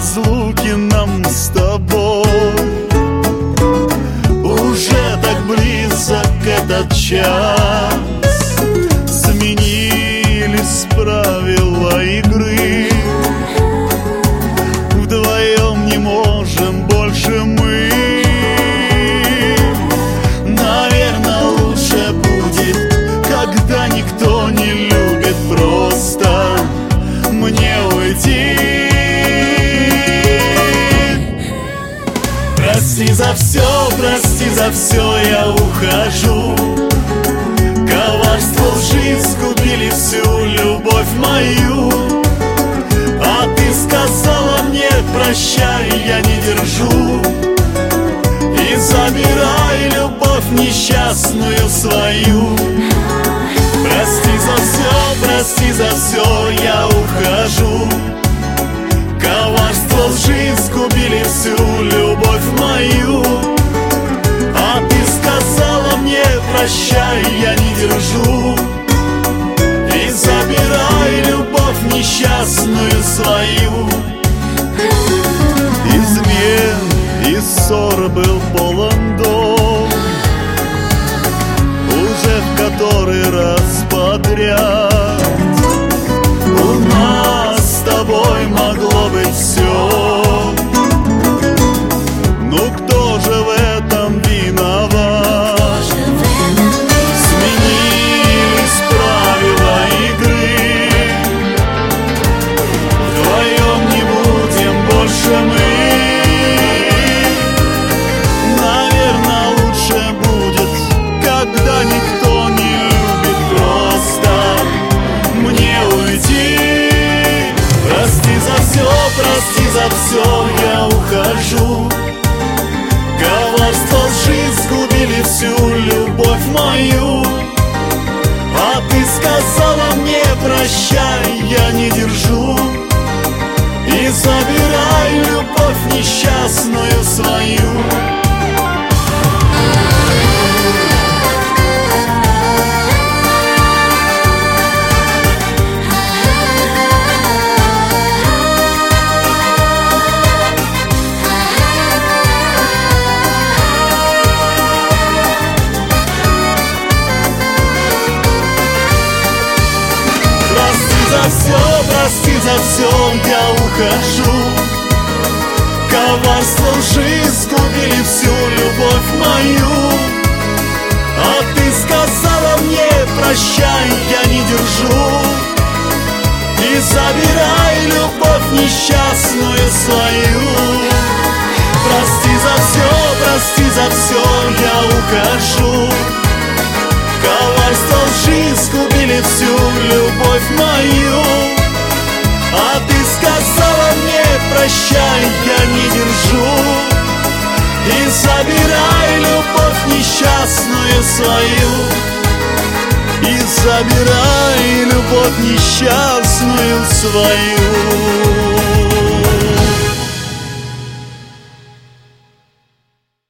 разлуки нам с тобой. Уже так близок этот час, сменились правила игры. Вдвоем не можем больше мы. Наверное, лучше будет, когда никто не любит, просто мне уйти. Прости за все, я ухожу. Коварство лжи сгубили всю любовь мою. А ты сказала мне прощай, я не держу. И забирай любовь несчастную свою. Прости за все, я ухожу. Коварство лжи сгубили всю любовь мою. А ты сказала мне прощай, я не держу. И забирай любовь несчастную свою. Измен и ссор был полон дом, уже в который раз подряд. У нас с тобой могло быть все. Ну кто же в этом виноват? Сменились правила игры. Вдвоем не будем больше мы. Наверное, лучше будет, когда никто не любит, просто мне уйти. Прости за все, я ухожу. Коварство лжи сгубили всю любовь мою. А ты сказала мне прощай, я не держу. И забирай любовь несчастную свою. Прости за все, я ухожу. Коварство лжи сгубили всю любовь мою. А ты сказала мне прощай, я не держу. И забирай любовь несчастную свою. Прости за все, я ухожу. Коварство лжи сгубили всю любовь мою. А ты сказала мне прощай, я не держу. И забирай любовь несчастную свою. И забирай любовь несчастную свою.